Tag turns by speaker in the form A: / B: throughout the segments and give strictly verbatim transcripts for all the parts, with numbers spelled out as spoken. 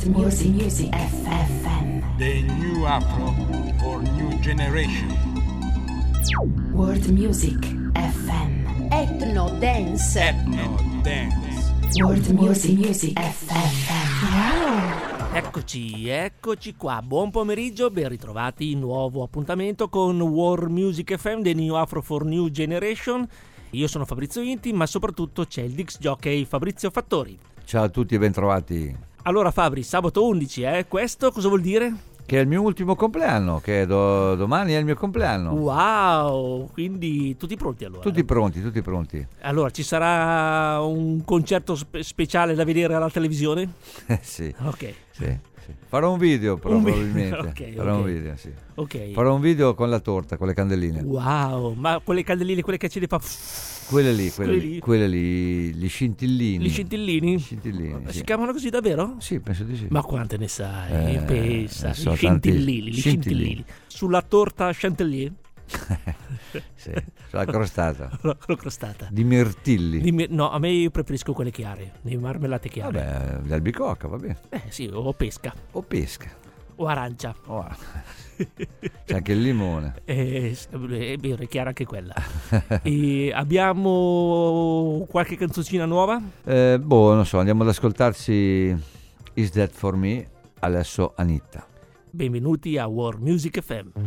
A: World Music Music F M.
B: The new Afro for new generation.
A: World Music F M.
C: Ethno Dance.
B: Ethno Dance.
A: World Music Music F M. Wow.
D: Eccoci, eccoci qua. Buon pomeriggio, ben ritrovati. Nuovo appuntamento con World Music F M, The New Afro for New Generation. Io sono Fabrizio Inti, ma soprattutto c'è il disc jockey Fabrizio Fattori.
E: Ciao a tutti e bentrovati.
D: Allora Fabri, sabato undici, eh? Questo cosa vuol dire?
E: Che è il mio ultimo compleanno, che do, domani è il mio compleanno.
D: Wow, quindi tutti pronti allora?
E: Tutti pronti, tutti pronti.
D: Allora, ci sarà un concerto spe- speciale da vedere alla televisione?
E: Eh sì.
D: Ok.
E: Sì, sì. Farò un video
D: Un vi-
E: probabilmente.
D: ok,
E: Farò
D: ok.
E: un video, sì.
D: Ok.
E: Farò un video con la torta, con le candeline.
D: Wow, ma quelle candeline, quelle che ce le fa...
E: Quelle lì, quelle
D: Quelli
E: lì,
D: lì.
E: quelle lì, gli scintillini.
D: Gli scintillini?
E: Gli scintillini,
D: Si
E: sì.
D: chiamano così davvero?
E: Sì, penso di sì.
D: Ma quante ne sai?
E: Eh,
D: Pensa,
E: ne so
D: i scintillini,
E: tanti-
D: gli
E: scintillini.
D: scintillini. Sulla torta chantilly?
E: Sì, sulla crostata.
D: L'ho l'ho crostata.
E: Di mirtilli.
D: Dimmi- no, a me io preferisco quelle chiare, le marmellate chiare.
E: Vabbè, di albicocca, va bene.
D: Eh sì, o pesca,
E: O pesca.
D: o arancia.
E: Oh. C'è anche il limone.
D: Eh, è vero, è chiara anche quella. E abbiamo qualche canzoncina nuova?
E: Eh, boh, non so, andiamo ad ascoltarci Is That For Me, adesso Anitta.
D: Benvenuti a World Music F M.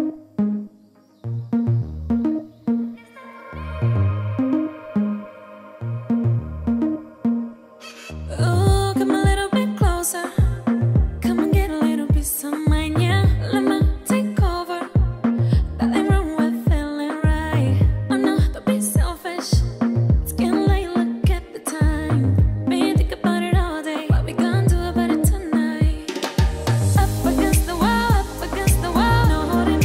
F: Oh, come a little bit closer. Come and get a little piece of mine, yeah. Let me take over. Nothing wrong with feeling right. Oh no, don't be selfish. It's getting late, look at the time. Been think about it all day. What we gonna do about it tonight? Up against the wall, up against the wall. No holding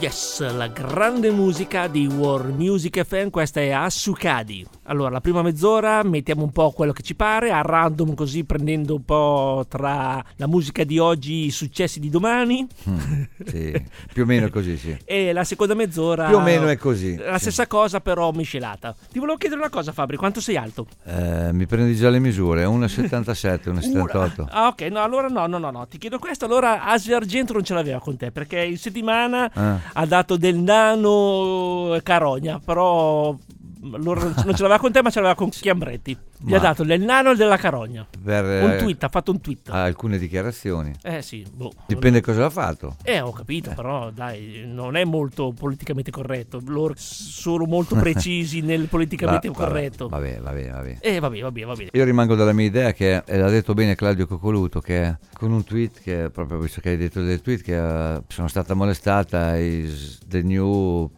D: Yes, la grande musica di World Music F M, questa è Asukadi. Allora, la prima mezz'ora mettiamo un po' quello che ci pare, a random, così prendendo un po' tra la musica di oggi, i successi di domani.
E: Mm, sì, più o meno è così, sì.
D: E la seconda mezz'ora...
E: Più o meno è così.
D: La
E: sì.
D: stessa cosa, però miscelata. Ti volevo chiedere una cosa, Fabri, quanto sei alto?
E: Eh, mi prendi già le misure, uno virgola settantasette, uno virgola settantotto.
D: Ah, ok, no, allora no, no, no, no, ti chiedo questo. Allora Asia Argento non ce l'aveva con te, perché in settimana
E: Ah.
D: ha dato del nano Carogna, però allora non ce l'aveva con te, ma ce l'aveva con Chiambretti. Gli
E: Ma-
D: ha dato del nano e della Carogna.
E: Per,
D: Un
E: eh,
D: tweet, ha fatto un tweet.
E: alcune dichiarazioni.
D: Eh sì, boh.
E: Dipende cosa ha fatto.
D: Eh, ho capito, però dai, non è molto politicamente corretto. Loro sono molto precisi nel politicamente
E: Va-
D: corretto.
E: Va bene, va bene, va bene.
D: Eh, va bene, va bene, va bene.
E: Io rimango dalla mia idea che, e l'ha detto bene Claudio Coccoluto, che con un tweet, che proprio visto che hai detto del tweet, che eh, sono stata molestata, is the new,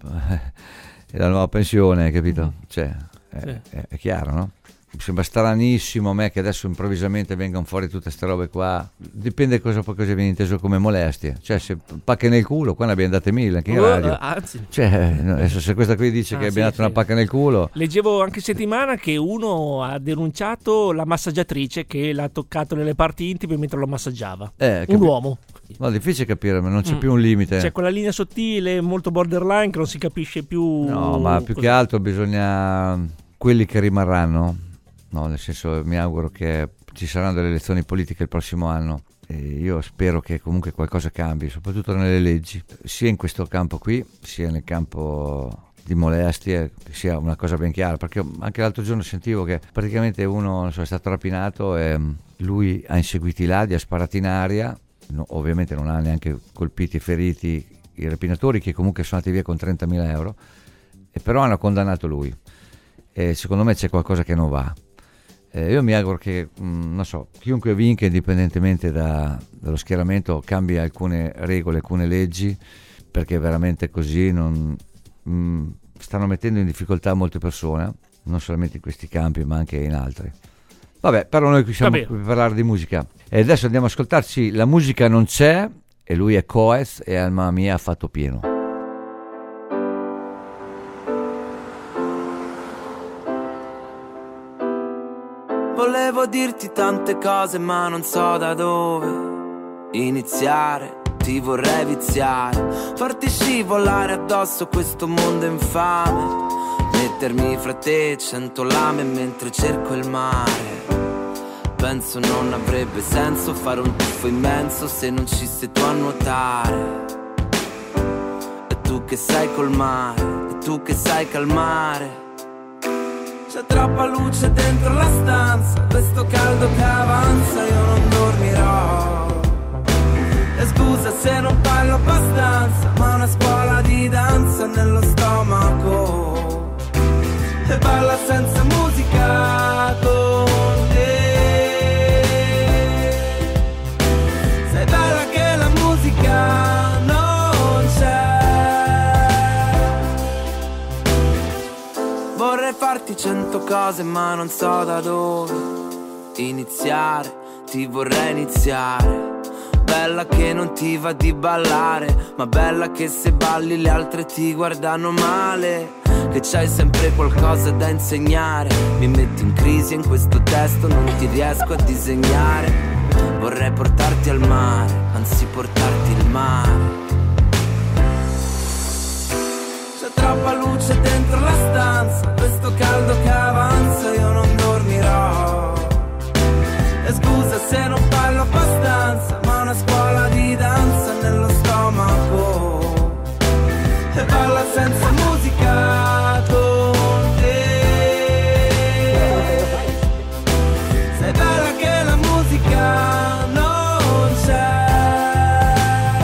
E: è la nuova pensione, capito? Cioè, è,
D: Sì.
E: è, è chiaro, no? Mi sembra stranissimo a me che adesso improvvisamente vengano fuori tutte queste robe qua. Dipende cosa poi cosa viene inteso come molestie. Cioè, se pacche nel culo, qua ne abbiamo date mille anche in
D: Uh,
E: radio.
D: anzi,
E: Cioè, no, adesso se questa qui dice
D: Ah,
E: che abbiamo
D: sì,
E: dato una
D: sì.
E: pacca nel culo,
D: leggevo anche settimana che uno ha denunciato la massaggiatrice che l'ha toccato nelle parti intime mentre lo massaggiava.
E: eh,
D: Un
E: capi-
D: uomo.
E: no, è difficile capire, ma non c'è
D: Mm.
E: più un limite.
D: C'è quella linea sottile, molto borderline, che non si capisce più.
E: No, ma più
D: così.
E: che altro bisogna quelli che rimarranno, no, nel senso, mi auguro che ci saranno delle elezioni politiche il prossimo anno e io spero che comunque qualcosa cambi, soprattutto nelle leggi, sia in questo campo qui, sia nel campo di molestie, che sia una cosa ben chiara, perché anche l'altro giorno sentivo che praticamente uno, non so, è stato rapinato e lui ha inseguiti là, li ha sparati in aria, no, ovviamente non ha neanche colpiti e feriti i rapinatori, che comunque sono andati via con trentamila euro, e però hanno condannato lui. E secondo me c'è qualcosa che non va. Eh, io mi auguro che, mh, non so, chiunque vinca, indipendentemente da- dallo schieramento, cambi alcune regole, alcune leggi, perché veramente così non, mh, stanno mettendo in difficoltà molte persone, non solamente in questi campi ma anche in altri. Vabbè, però noi qui siamo
D: Va bene.
E: qui per parlare di musica. E adesso andiamo ad ascoltarci La musica non c'è, e lui è Coez e Alma mia ha fatto pieno.
C: Volevo dirti tante cose ma non so da dove iniziare. Ti vorrei viziare, farti scivolare addosso questo mondo infame, mettermi fra te cento lame mentre cerco il mare. Penso non avrebbe senso fare un tuffo immenso se non ci sei tu a nuotare. E tu che sai col mare, e tu che sai calmare. C'è troppa luce dentro la stanza, questo caldo che avanza, io non dormirò. E scusa se non parlo abbastanza, ma una scuola di danza nello stomaco. E balla senza musica con te. Sei bella che la musica non c'è. Vorrei farti cento cose ma non so da dove iniziare, ti vorrei iniziare. Bella che non ti va di ballare, ma bella che se balli le altre ti guardano male. Che c'hai sempre qualcosa da insegnare. Mi metti in crisi in questo testo, non ti riesco a disegnare. Vorrei portarti al mare, anzi portarti il mare. C'è troppa luce dentro la stanza, questo caldo che avanza, io non dormirò. E scusa se non parlo abbastanza, ma una scuola di danza nello stomaco. E balla senza musica con te. Sei bella che la musica non c'è.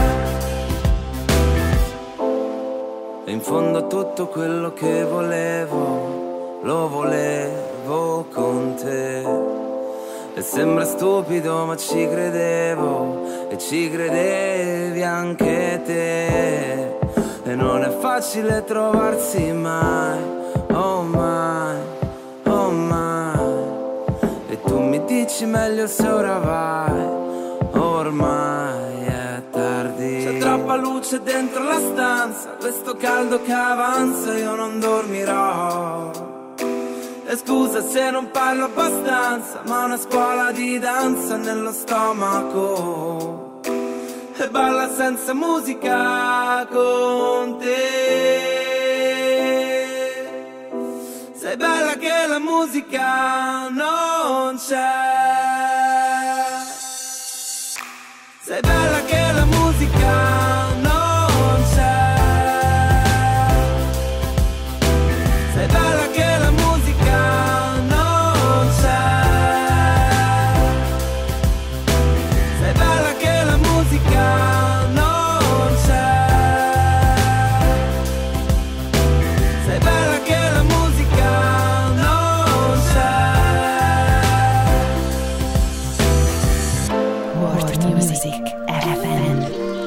C: E in fondo tutto quello che volevo, lo volevo con te. E sembra stupido ma ci credevo, e ci credevi anche te. E non è facile trovarsi mai, oh mai, oh mai. E tu mi dici meglio se ora vai, ormai è tardi. C'è troppa luce dentro la stanza, questo caldo che avanza io non dormirò. E scusa se non parlo abbastanza, ma una scuola di danza nello stomaco. E balla senza musica con te. Sei bella che la musica non c'è. Sei bella che la musica non c'è. Sei bella che la musica non c'è. Sei bella che la musica non c'è. Sei bella che la musica non c'è.
A: World Music F M.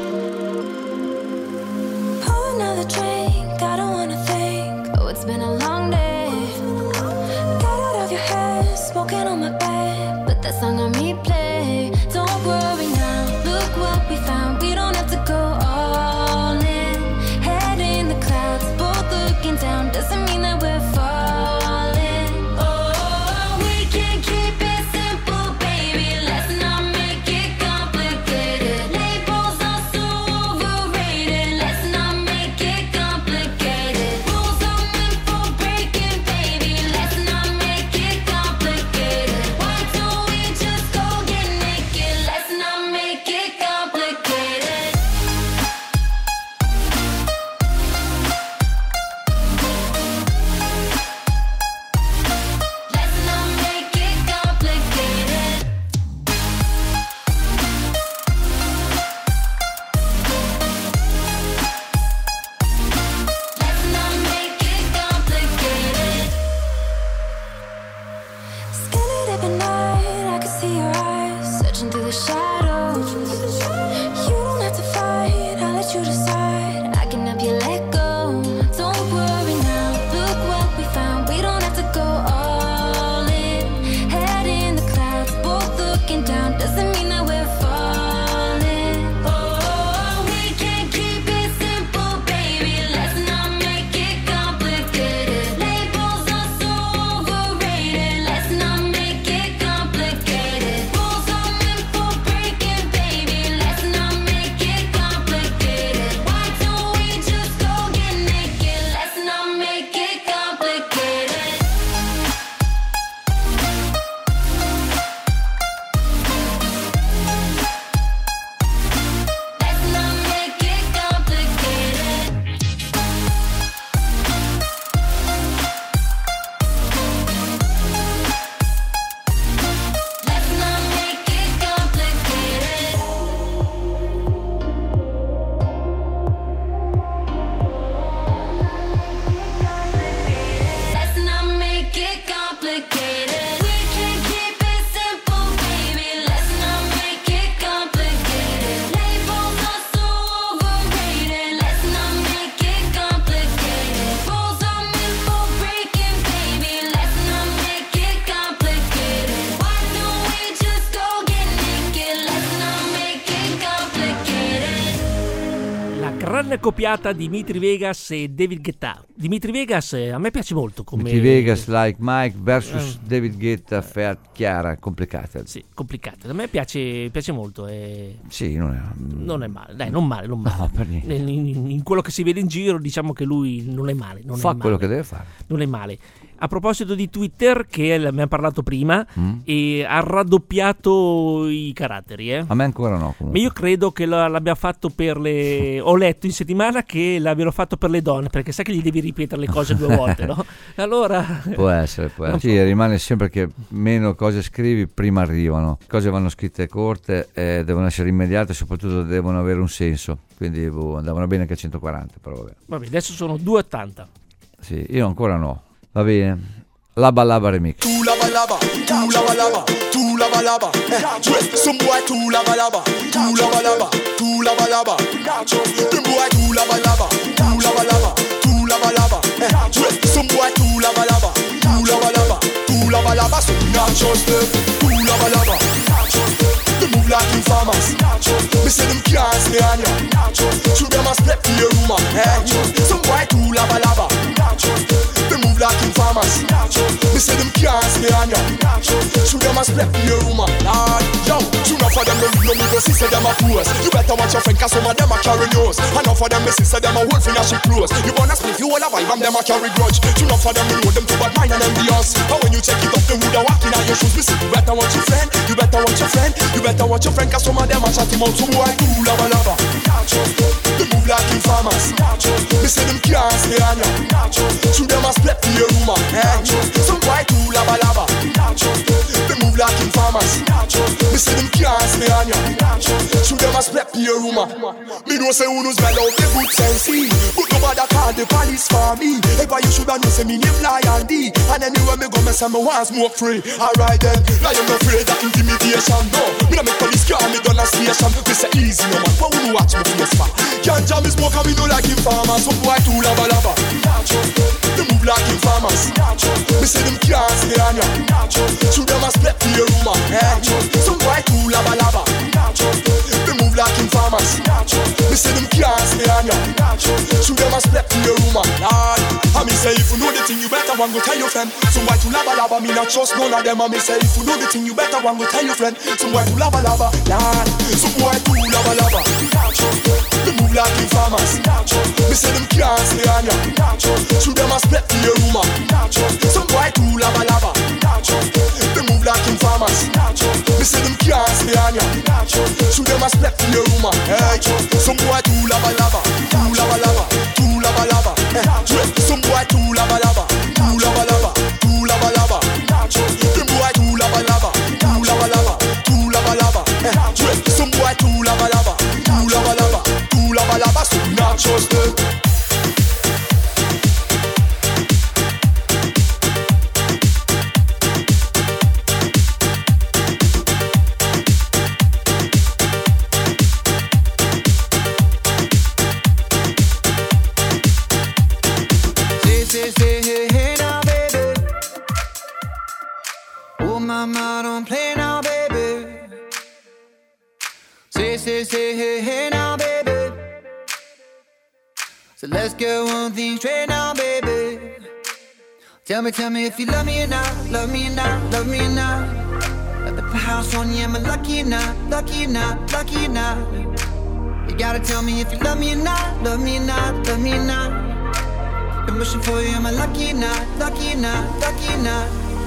F: Pour another drink, I don't wanna think. Oh, it's been a long day. Got out of your head, smoking on my bed. Put that song on me, play. Don't worry now, look what we found. We don't have to go all in. Head in the clouds, both looking down. Doesn't mean that we're falling. Oh, we can keep it simple, baby. Let's not make it complicated. Labels are so overrated. Let's not make it complicated. Rules are meant for breaking, baby. Let's not make it complicated. Why don't we just go get naked? Let's not make it complicated. Let's not make it complicated. Let's not make it complicated. Skinny dipping night, I can see your eyes searching through the shadows. You don't have to fight, I'll let you decide. I can help you let go. Don't worry now, look what we found. We don't have to go all in. Head in the clouds, both looking down. Doesn't mean that we're falling. Oh, we can keep it simple, baby. Let's not make it complicated. Labels are so overrated. Let's not make it complicated. Rules are meant for breaking, baby. Let's not make it complicated. Why don't we just go get naked? Let's not make it complicated. Let's not make it complicated. Let's not make it complicated. Let's not make it complicated. We can keep it simple, baby. Let's not make it complicated. Labels are so overrated. Let's not make it complicated. Rules are meant for breaking, baby. Let's not make it complicated. Why don't we just go get naked? Let's not make it complicated.
D: La grande coppiata di Dimitri Vegas e David Guetta. Dimitri Vegas eh, a me piace molto come
E: Dimitri Vegas, Like Mike versus David Guetta, Fiat Chiara, complicata.
D: Sì, complicato. A me piace, piace molto. E...
E: Sì, non è...
D: non è male, dai, non male, non male.
E: No, per niente.
D: Nel- in, in quello che si vede in giro, diciamo che lui non è male. Non
E: Fa
D: è male.
E: quello che deve fare.
D: Non è male. A proposito di Twitter, che ne abbiamo parlato prima, e ha raddoppiato i caratteri, eh.
E: A me ancora no,
D: Ma
E: comunque.
D: io credo che lo- l'abbia fatto per le. Ho letto in settimana che l'abbiano fatto per le donne, perché sai che gli devi ripetere le cose due volte, no? Allora.
E: Può essere, può essere. Sì, rimane sempre che meno cose scrivi, prima arrivano. Cose vanno scritte corte, eh, devono essere immediate, soprattutto devono avere un senso. Quindi boh, andavano bene anche a centoquaranta, però vabbè.
D: Vabbè, adesso sono due e ottanta.
E: Sì, io ancora no. Va bene. Laba Laba Remix.
G: Tu lava lava, tu lava lava, tu lava lava. Eh, some boy tu lava lava, tu lava lava, tu lava lava. Them boy tu lava lava, tu lava lava, tu lava lava. Eh, some boy tu lava lava, tu lava lava, tu lava lava. So not just them, tu lava lava. They move like informers. Me say them can't stay on ya. Shoot them a step to your room, eh? Some boy too lava lava. They move like informers. Me say them can't stay on ya. Shoot them a step to your room, Lord. Yo, two enough of them no real, no me go see say them a pose. You better watch your friend 'cause some of them a carry nose. Enough of them me see say them a whole finger she close. You wanna split, you wanna vibe and them a carry grudge. Two enough of them me know them too bad mind and envious. And when you check it up, them woulda walking on your shoes. Me say you better watch your friend, you better watch your friend, you better watch your friend 'cause some of them a chat him out. Some boy too lava lava. They move like informers. Me say them can't stay on ya. Shoot them a step to your room, eh? Some boy too lava lava. They move like informers. Me say them can't stay on ya. Shoot them a step to your room. Me know say who knows well out the good sense, but nobody call the police for me. Ever you shoulda know say me name Lion D. And anywhere me go me say me want smoke free. Alright then, Lion no afraid of intimidation. No, me no make police car me done a station. Me say easy no man, but who watch me face for? Can't jam me smoke and me no like informers. Some boy too lava lava. They move like informers. Me say them can't stay on ya. Shoot them a step to your room, eh? Some boy too lava lava. They move like informers. Me say them can't stay on ya. Shoot them a step to your room, Lord. And me say if you know the thing, you better one go tell your friend. Some boy too lava lava, me not trust none of them. And me say if you know the thing, you better one go tell your friend. Some boy too lava lava, Lord. Some boy too lava lava. They move like informers. Me say them can't stay on ya. Shoot them a step to your room. Some boy too lava lava. They move like informers. Me say them can't stay on ya. Shoot them a step to your room. Hey, some boy too lava lava. Too lava lava. Too lava lava. Hey, some boy too lava lava. Too lava lava. Too lava lava. Them boy too lava lava. Too lava lava. Too lava lava. Hey, some boy too lava lava. Too lava lava. Too lava lava. So not trust them.
H: Mama, don't play now, baby. Say, say, say, hey, hey now, baby. So let's get one thing straight now, baby. Tell me, tell me if you love me or not, love me or not, love me or not. At the house on you, am I lucky or not, lucky or not, lucky or not? You gotta tell me if you love me or not, love me or not, love me or not. Been wishing for you, am I lucky or not, lucky or not, lucky or not?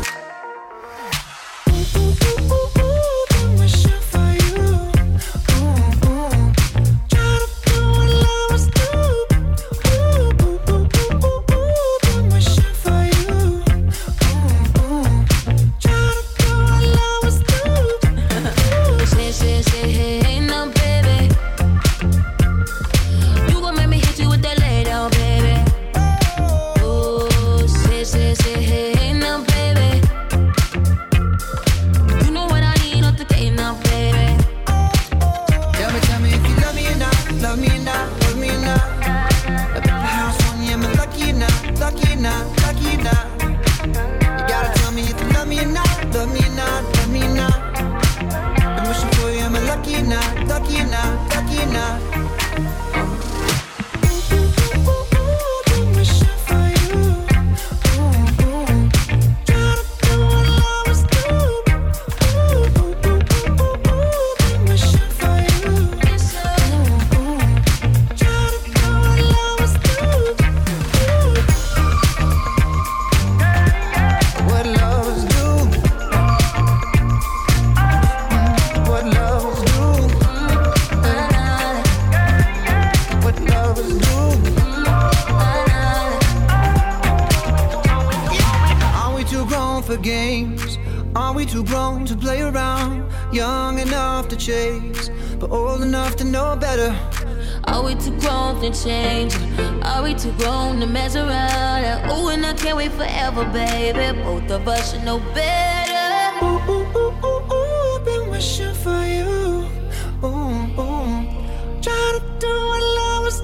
H: Chase, but old enough to know better.
F: Are we too grown to change? Are we too grown to mess around? Ooh, and I can't wait forever, baby. Both of us should know better.
H: Ooh, ooh, ooh, ooh, ooh, been wishing for you. Ooh, ooh. Try to do what lovers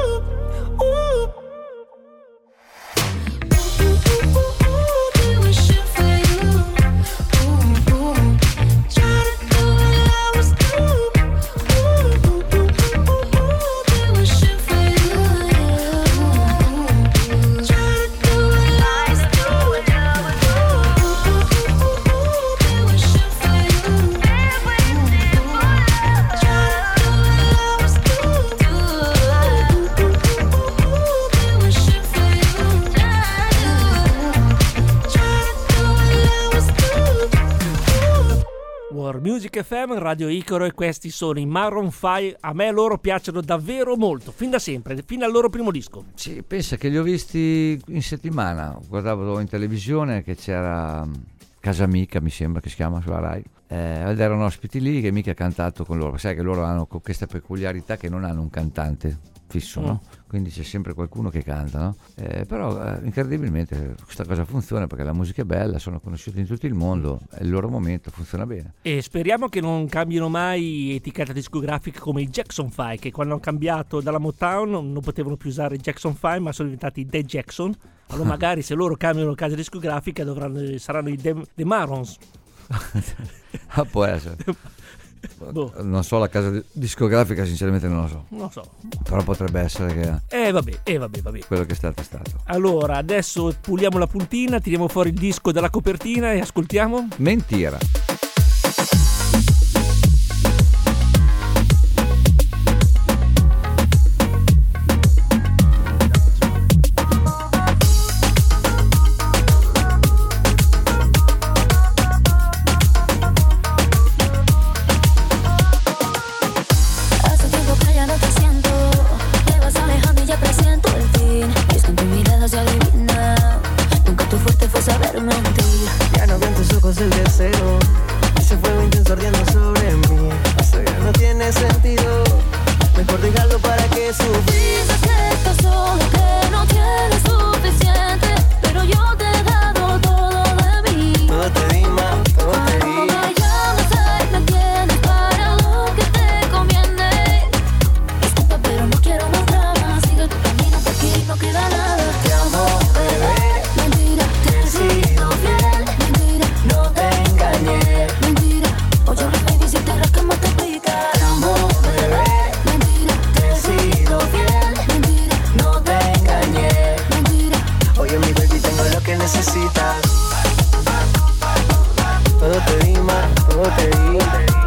H: do. Ooh. Try to do what lovers do.
D: War Music F M, Radio Icaro, e questi sono i Maroon five. A me loro piacciono davvero molto, fin da sempre, fin dal loro primo disco.
E: Sì, pensa che li ho visti in settimana, guardavo in televisione che c'era Casa Amica, mi sembra che si chiama, sulla Rai, eh, ed erano ospiti lì che mica ha cantato con loro, sai che loro hanno questa peculiarità che non hanno un cantante fisso, no?
D: Mm.
E: Quindi c'è sempre qualcuno che canta, no? Eh, però eh, incredibilmente questa cosa funziona perché la musica è bella, sono conosciuti in tutto il mondo, è il loro momento, funziona bene.
D: E speriamo che non cambino mai etichetta discografica come i Jackson five, che quando hanno cambiato dalla Motown non potevano più usare Jackson five ma sono diventati The Jackson. Allora magari se loro cambiano casa discografica dovranno, saranno i The, The Marons.
E: Ah, può essere.
D: Boh.
E: Non so la casa discografica, sinceramente non lo so.
D: Non so.
E: Però potrebbe essere che
D: Eh vabbè, eh vabbè, vabbè.
E: quello che è stato è stato.
D: Allora, adesso puliamo la puntina, tiriamo fuori il disco dalla copertina e ascoltiamo.
E: Mentira.
F: Hace tiempo que ya no te siento, te vas alejando y ya presiento el fin. Y es que en tu mirada se adivina, nunca tu fuerte fue saber mentir.
I: Ya no ven tus ojos el deseo, ese fuego intenso ardiendo sobre mí. Esto ya no tiene sentido, mejor dejarlo para que sufrir.
F: Dices que estás solo, que no tienes suficiente, pero yo te he dado todo de mí.
I: Todo te di, ma, todo te
F: Cuando
I: di.
F: me llamas ahí me tienes para lo que te conviene. Disculpa pero no quiero más drama, sigue tu camino que aquí no queda nada.
I: Te amo, bebé,
F: Mentira, te he sido fiel. Mentira,
I: no te engañé.
F: mentira. Oye, baby, si te rascas te pica.
I: Te amo, bebé,
F: Mentira,
I: te he sido fiel.
F: mentira,
I: No te engañé.
F: mentira.
I: Oye, mi baby, tengo lo que necesitas. Todo te di, ma, todo te di.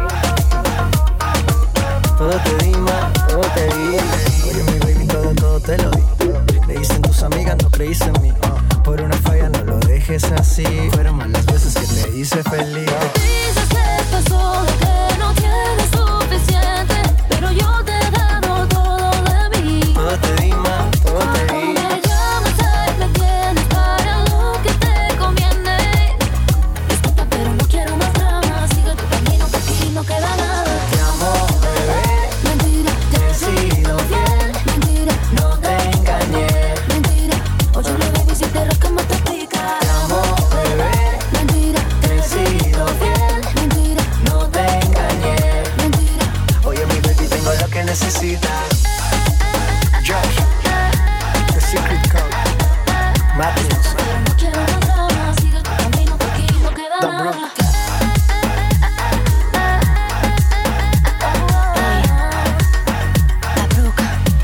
I: Todo te di, ma, todo te di. Oye, mi baby, todo, todo te lo di. Creíste en tus amigas, no creíste en mí. Por una falla no lo dejes así. Fueron más las veces que te hice feliz.
F: Dices que estás solo, que no tienes suficiente, pero yo te he dado todo de mí.
I: Todo te di, ma, todo te
F: Cuando
I: di.
F: me llamas ahí me tienes para lo que te conviene. Disculpa pero no quiero más drama, sigue tu camino que aquí no queda nada.
I: Te amo, bebé,
F: Mentira, te he sido fiel. Mentira,
I: no te engañé.
F: mentira. Oye, baby, si te rascas más te pica.
I: Te amo, bebé,
F: Mentira,
I: te he sido fiel.
F: mentira,
I: No te engañé.
F: mentira.
I: Oye, mi baby, tengo lo que necesitas. Josh, The Secret Code, Madness,
F: No quiero más drama, sigue tu camino que aquí no queda
I: Don
F: nada.
I: Brook.
F: La bruca.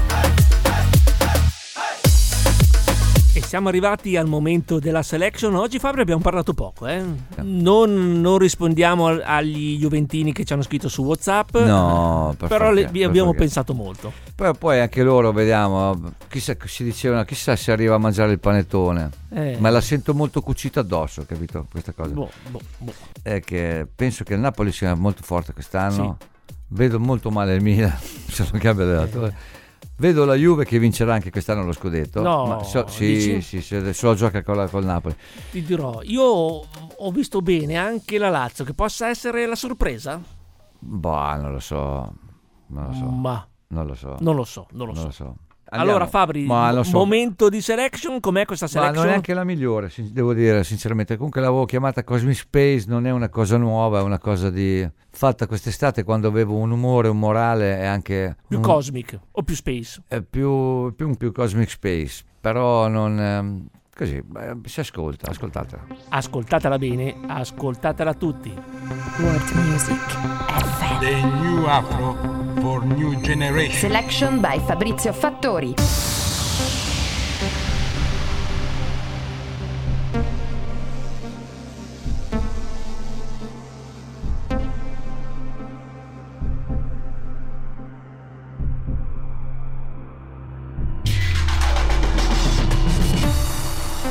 D: E siamo arrivati al momento della selection. Oggi, Fabio, abbiamo parlato poco, eh? Non, non rispondiamo al- agli juventini che ci hanno scritto su WhatsApp.
E: No, per
D: però
E: favore,
D: le- vi
E: per
D: abbiamo
E: favore.
D: pensato molto.
E: Poi, poi anche loro, vediamo, chissà, si dicevano, chissà se arriva a mangiare il panettone.
D: Eh.
E: Ma la sento molto cucita addosso, capito? Questa cosa.
D: Boh, boh, boh.
E: È che penso che il Napoli sia molto forte quest'anno. Vedo molto male il Milan, se non cambia allenatore. Vedo la Juve che vincerà anche quest'anno lo scudetto.
D: No,
E: ma so, sì,
D: dici?
E: sì, sì, adesso lo gioca con la- col Napoli.
D: Ti dirò, io ho visto bene anche la Lazio, che possa essere la sorpresa.
E: Boh, non lo so. Non lo so.
D: Ma
E: Non lo so.
D: non lo so, non lo
E: Non
D: so.
E: lo so.
D: Allora,
E: Andiamo.
D: Fabri,
E: Ma non so.
D: momento di selection, com'è questa
E: Ma
D: selection?
E: non è anche la migliore, sin- devo dire sinceramente. Comunque l'avevo chiamata Cosmic Space, non è una cosa nuova, è una cosa di fatta quest'estate quando avevo un umore, un morale e anche
D: Più
E: un-
D: cosmic o più space?
E: è più, più, più Cosmic Space, però non ehm, così, beh, si ascolta, ascoltatela.
D: Ascoltatela bene, ascoltatela tutti.
A: World Music F M.
B: The new Afro for new generation.
A: Selection by Fabrizio Fattori.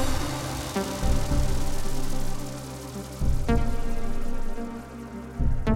F: Thank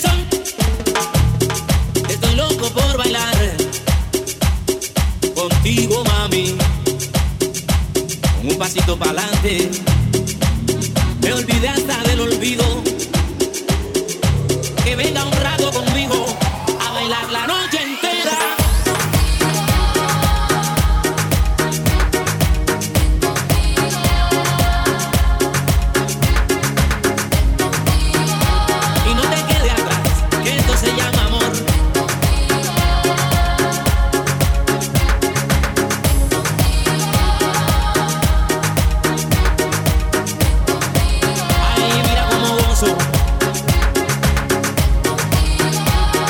J: son. Estoy loco por bailar contigo, mami. Con un pasito pa'lante, me olvidé hasta del olvido. Que venga un rato conmigo a bailar la noche entera. Y no te quede atrás, que esto se llama amor. Ay, mira cómo gozo.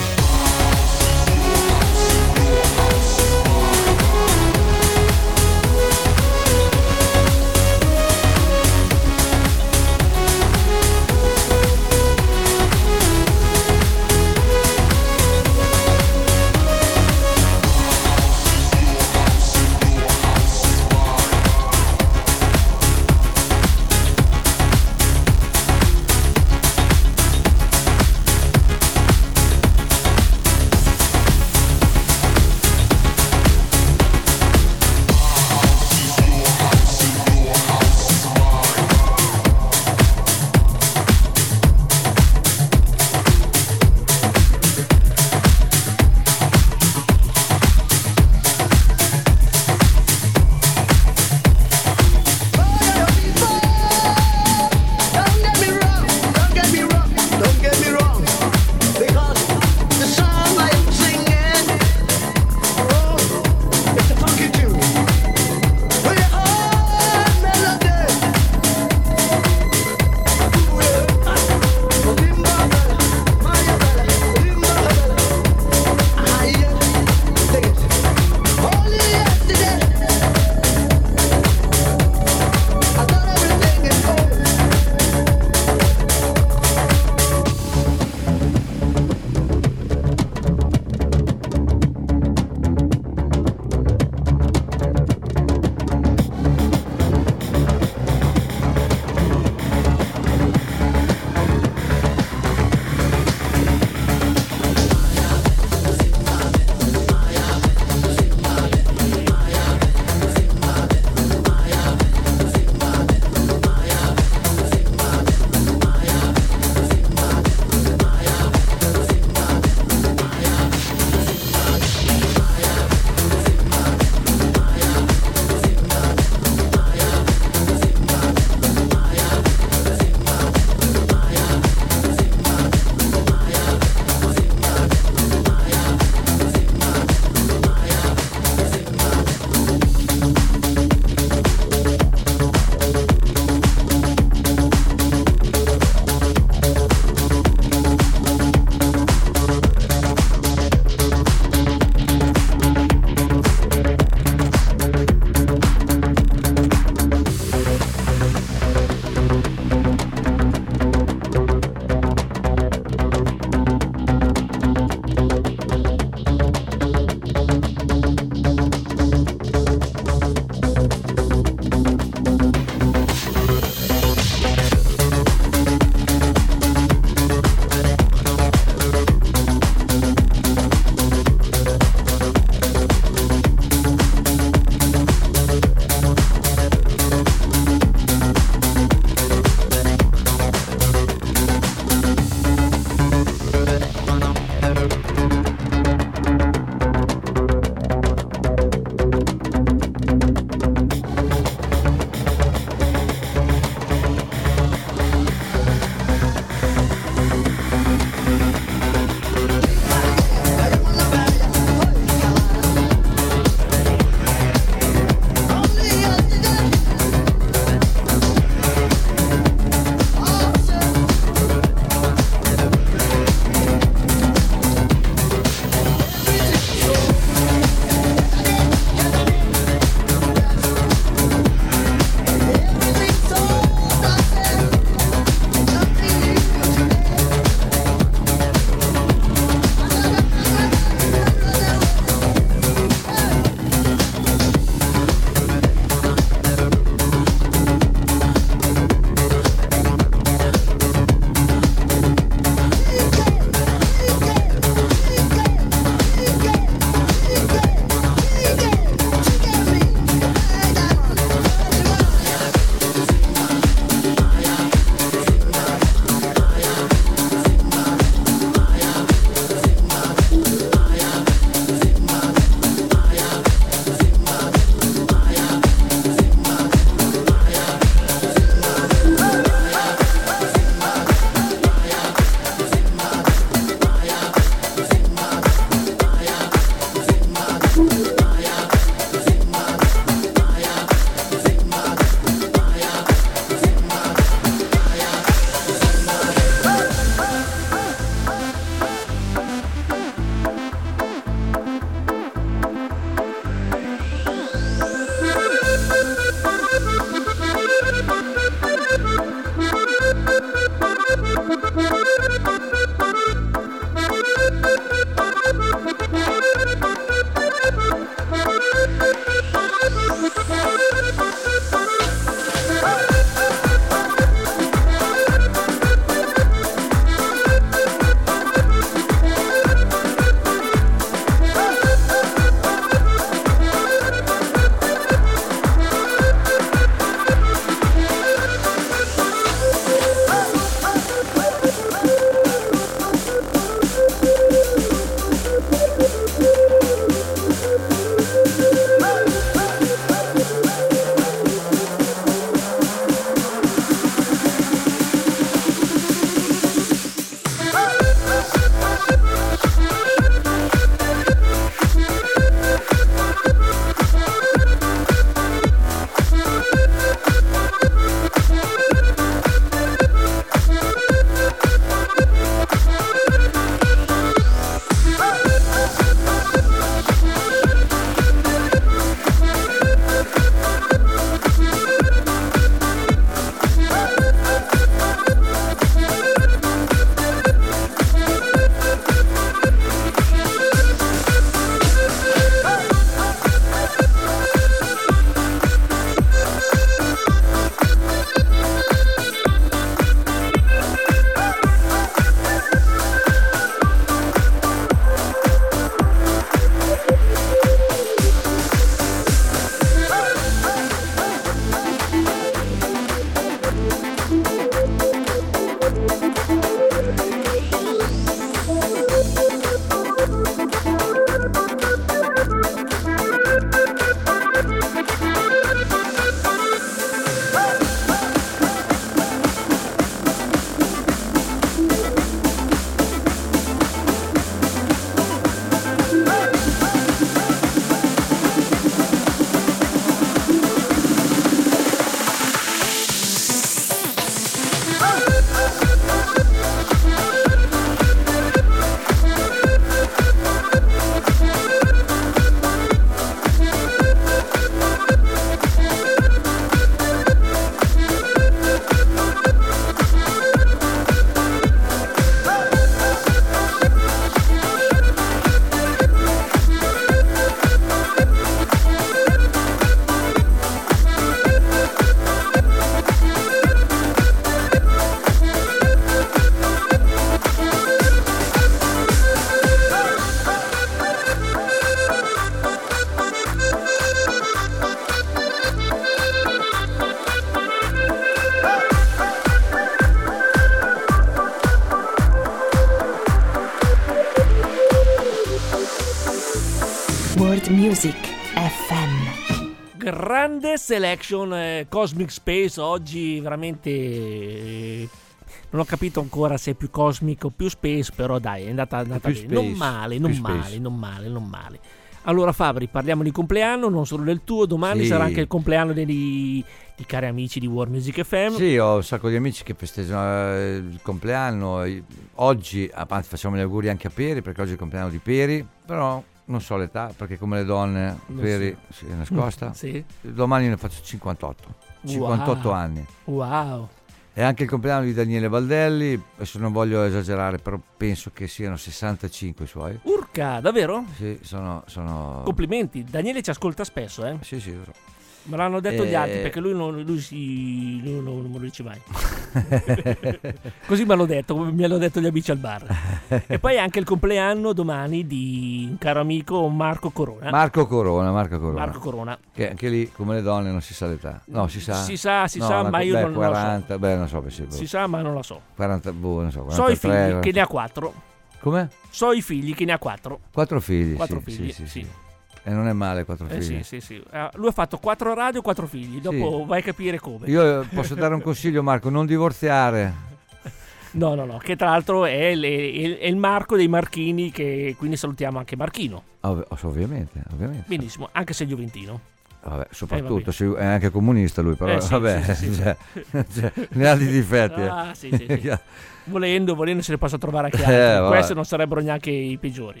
A: World Music F M.
D: Grande selection, eh, Cosmic Space oggi veramente eh, non ho capito ancora se è più cosmic o più space, però dai, è andata, è andata bene. Non male, non male, space. non male, non male. Allora Fabri, parliamo di compleanno, non solo del tuo, domani sì. sarà anche il compleanno dei, di cari amici di World Music F M.
E: Sì, ho un sacco di amici che festeggiano eh, il compleanno. Oggi, anzi, facciamo gli auguri anche a Peri, perché oggi è il compleanno di Peri, però non so l'età, perché come le donne non Peri si è nascosta.
D: Sì.
E: Domani ne faccio cinquantotto. cinquantotto
D: wow.
E: anni.
D: Wow.
E: È anche il compleanno di Daniele Baldelli, adesso non voglio esagerare, però penso che siano sessantacinque i suoi.
D: Urca, davvero?
E: Sì, sono... sono...
D: Complimenti, Daniele ci ascolta spesso, eh?
E: Sì, sì, lo so.
D: Me l'hanno detto
E: e...
D: gli altri, perché lui non, lui si, lui non, non me lo dice mai. Così me l'hanno detto, come mi hanno detto gli amici al bar. E poi anche il compleanno domani di un caro amico Marco Corona.
E: Marco Corona, Marco Corona.
D: Marco Corona.
E: Che anche lì, come le donne, non si sa l'età. No, si sa.
D: Si sa, si
E: no,
D: sa,
E: una,
D: ma io
E: beh,
D: non,
E: quaranta,
D: non lo so.
E: Beh, non so, sì,
D: si sa, ma non la so.
E: quaranta, boh, non so,
D: quarantatré, so i figli,
E: quaranta
D: che ne ha quattro.
E: Come?
D: So i figli, che ne ha quattro.
E: Quattro figli,
D: Quattro
E: sì,
D: figli,
E: sì, sì,
D: sì.
E: sì. E non è male quattro
D: eh
E: figli.
D: Sì, sì, sì. Uh, lui ha fatto quattro radio, quattro figli. Dopo
E: sì.
D: vai a capire come.
E: Io posso dare un consiglio, Marco, non divorziare.
D: No, no, no, che tra l'altro è, le, è il Marco dei Marchini, che quindi salutiamo anche Marchino.
E: Ov- ovviamente, ovviamente.
D: Benissimo, anche se gioventino.
E: Vabbè, soprattutto, eh, vabbè. È anche comunista lui, però
D: eh, sì,
E: vabbè,
D: sì, sì,
E: cioè,
D: sì.
E: cioè, ne ha di difetti.
D: Ah, sì, sì, sì. volendo, volendo se ne possa trovare anche
E: eh,
D: altri. Questi non sarebbero neanche i peggiori.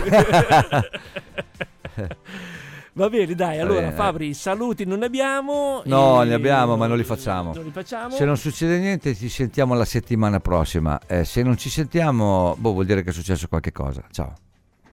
D: Va bene, dai, allora
E: bene,
D: Fabri, saluti non ne abbiamo.
E: No, ne abbiamo, ma non li facciamo.
D: Non li facciamo.
E: Se non succede niente ci sentiamo la settimana prossima. Eh, se non ci sentiamo, boh, vuol dire che è successo qualche cosa. Ciao.